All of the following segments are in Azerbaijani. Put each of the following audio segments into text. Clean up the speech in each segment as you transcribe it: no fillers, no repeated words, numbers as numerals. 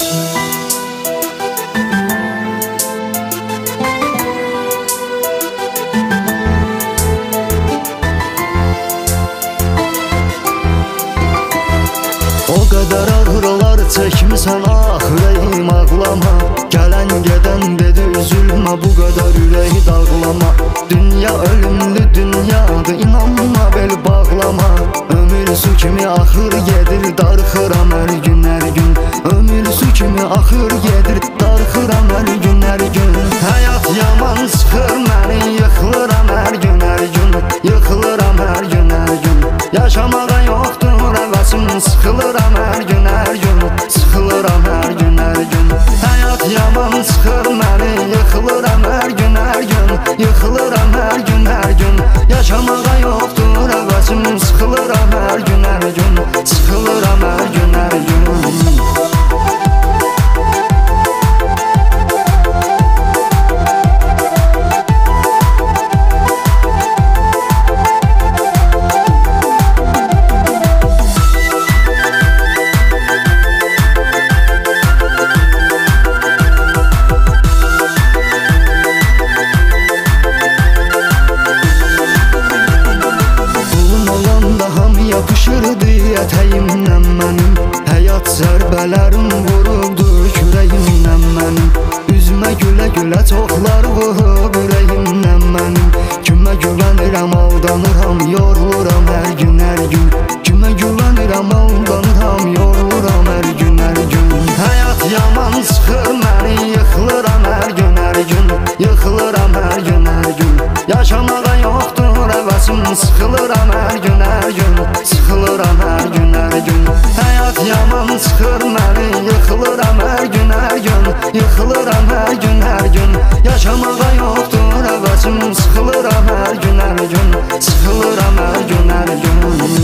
O qədər ağrılar çəkmisən, ah ürəyim ağlama. Gələn gedən dedi üzülmə, bu qədər ürəyi dağlama. Dünya ölümlü dünyadır, inanma bel bağlama. Ömür su kimi axır gedir, darxıram hər gün hər gün. Ömür su kimi axır gedir, darxıram hər gün hər gün. Həyat yaman sıxır məni, yıxılıram hər gün hər gün. Yıxılıram hər gün hər gün. Yaşamağa yoxdur həvəsim, sıxılıram hər gün hər gün. Sıxılıram hər gün hər gün. Həyat yaman sıxır məni, yıxılıram hər gün hər gün. Yıxılıram hər gün hər gün. Yaşamağa yoxdur həvəsim, sıxılıram hər gün hər gün. Sıxılıram hər gün hər gün. Yapışırdı ətəyimdən mənim, həyat zərbələrim vurubdu kürəyimdən mənim. Üzmə gülə gülə çoxlar vurub ürəyimdən mənim. Kimə güvənirəm aldanıram, yoruluram hər gün hər gün. Kimə güvənirəm aldanıram, yoruluram hər gün hər gün. Həyat yaman sıxır məni, yıxılıram hər gün hər gün. Yıxılıram hər gün hər gün. Yaşamağa yoxdur həvəsim, sıxılıram hər gün hər gün. Sıxılıram hər gün hər gün. Həyat yaman sıxır məni, yıxılıram hər gün hər gün. Yıxılıram hər gün hər gün. Yaşamağa yoxdur həvəsim, sıxılıram hər gün hər gün. Sıxılıram hər gün hər gün.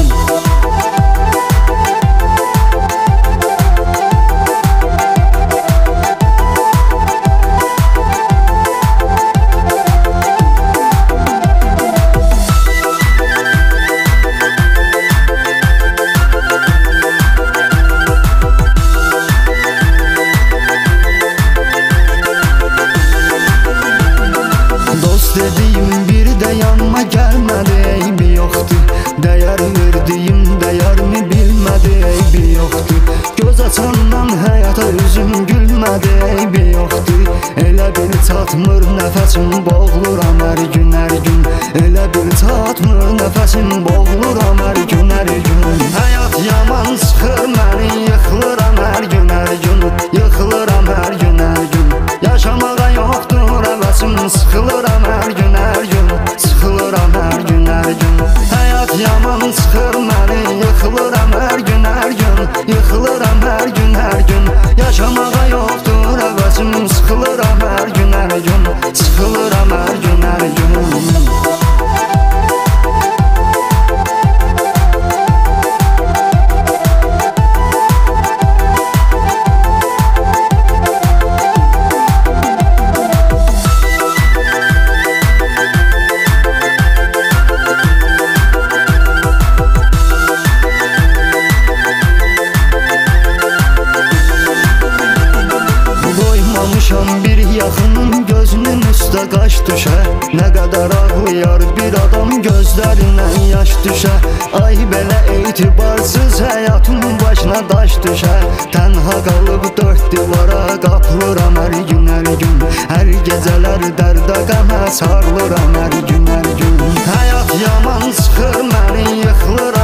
Dediyim bir də yanıma gəlmədi, eybi yoxdur. Dəyər verdiyim dəyərini bilmədi, eybi yoxdur. Göz açandan həyata üzüm gülmədi, eybi yoxdur. Elə bil çatmır nəfəsim, boğuluram hər gün hər gün. Elə bil çatmır nəfəsim, boğuluram hər gün hər gün. Həyat yaman sıxır məni, yıxılıram hər gün hər gün. Yıxılıram hər gün hər gün. Yaşamağa yoxdur həvəsim, sıxılıram hər gün hər gün. Sıxılıram hər gün hər gün. Həyat yaman sıxır məni, yıxılıram hər gün hər gün. Yıxılıram hər gün hər gün. Yaşamağa yoxdur həvəsim, sıxılıram hər gün hər gün. Sıxılıram hər gün hər gün. Bir yaxının gözünün üstə qaş düşə. Nə qədər ağlayar bir adam gözlərindən yaş düşə. Ay belə etibarsız həyatımın başına daş düşə. Tənha qalıb dörd divara qapılıram hər gün hər gün. Hər gecələr dərdə qəmə sarılıram hər gün hər gün. Həyat yaman sıxır məni, yıxılıram